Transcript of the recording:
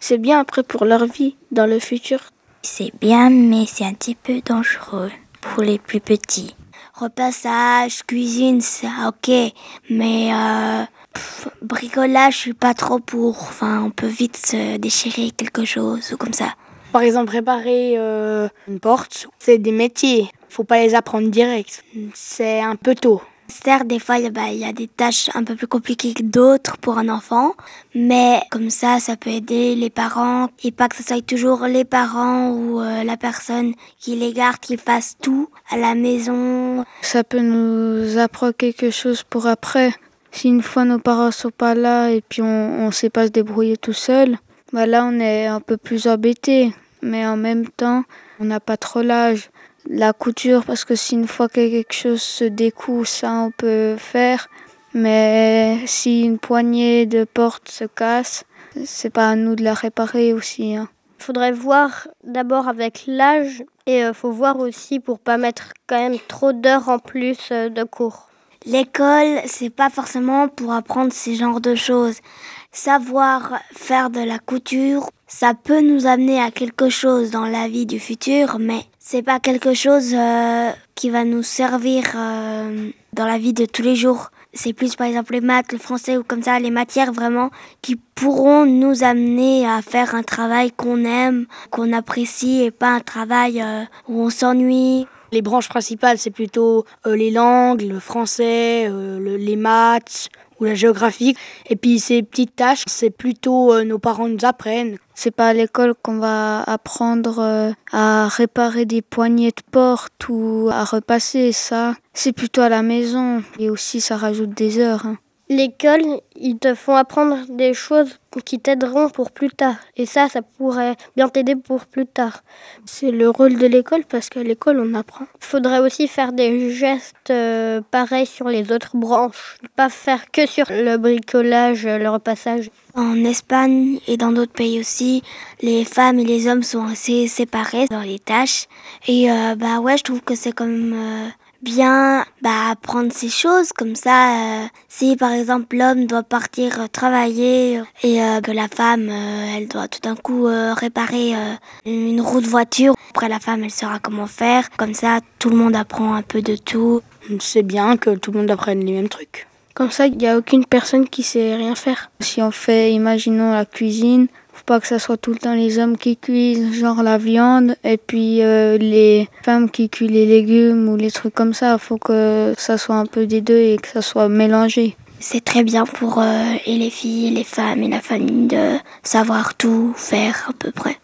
C'est bien après pour leur vie dans le futur. C'est bien, mais c'est un petit peu dangereux pour les plus petits. Repassage, cuisine, c'est ok, mais bricolage, je suis pas trop pour. Enfin, on peut vite se déchirer quelque chose ou comme ça. Par exemple, réparer une porte, c'est des métiers. Faut pas les apprendre direct. C'est un peu tôt. Certes, des fois, il y a des tâches un peu plus compliquées que d'autres pour un enfant, mais comme ça peut aider les parents et pas que ce soit toujours les parents ou la personne qui les garde, qui fasse tout à la maison. Ça peut nous apprendre quelque chose pour après. Si une fois nos parents sont pas là et puis on sait pas se débrouiller tout seul, là on est un peu plus embêté. Mais en même temps, on n'a pas trop l'âge. La couture, parce que si une fois que quelque chose se découd, ça on peut faire. Mais si une poignée de porte se casse, c'est pas à nous de la réparer aussi. Faudrait voir d'abord avec l'âge et faut voir aussi pour pas mettre quand même trop d'heures en plus de cours. L'école, c'est pas forcément pour apprendre ces genres de choses. Savoir faire de la couture, ça peut nous amener à quelque chose dans la vie du futur, mais c'est pas quelque chose qui va nous servir dans la vie de tous les jours. C'est plus par exemple les maths, le français ou comme ça, les matières vraiment qui pourront nous amener à faire un travail qu'on aime, qu'on apprécie et pas un travail où on s'ennuie. Les branches principales, c'est plutôt les langues, le français, les maths ou la géographie. Et puis ces petites tâches, c'est plutôt nos parents nous apprennent. C'est pas à l'école qu'on va apprendre à réparer des poignées de porte ou à repasser ça. C'est plutôt à la maison. Et aussi, ça rajoute des heures. L'école, ils te font apprendre des choses qui t'aideront pour plus tard. Et ça pourrait bien t'aider pour plus tard. C'est le rôle de l'école parce qu'à l'école, on apprend. Il faudrait aussi faire des gestes pareils sur les autres branches. Pas faire que sur le bricolage, le repassage. En Espagne et dans d'autres pays aussi, les femmes et les hommes sont assez séparés dans les tâches. Et je trouve que c'est quand même bien apprendre ces choses comme ça. Si par exemple l'homme doit partir travailler et que la femme elle doit tout d'un coup réparer une roue de voiture, après la femme elle saura comment faire. Comme ça tout le monde apprend un peu de tout. C'est bien que tout le monde apprenne les mêmes trucs. Comme ça, il n'y a aucune personne qui sait rien faire. Si on fait, imaginons la cuisine, faut pas que ça soit tout le temps les hommes qui cuisent, genre la viande, et puis les femmes qui cuisent les légumes ou les trucs comme ça. Faut que ça soit un peu des deux et que ça soit mélangé. C'est très bien pour et les filles, et les femmes et la famille de savoir tout faire à peu près.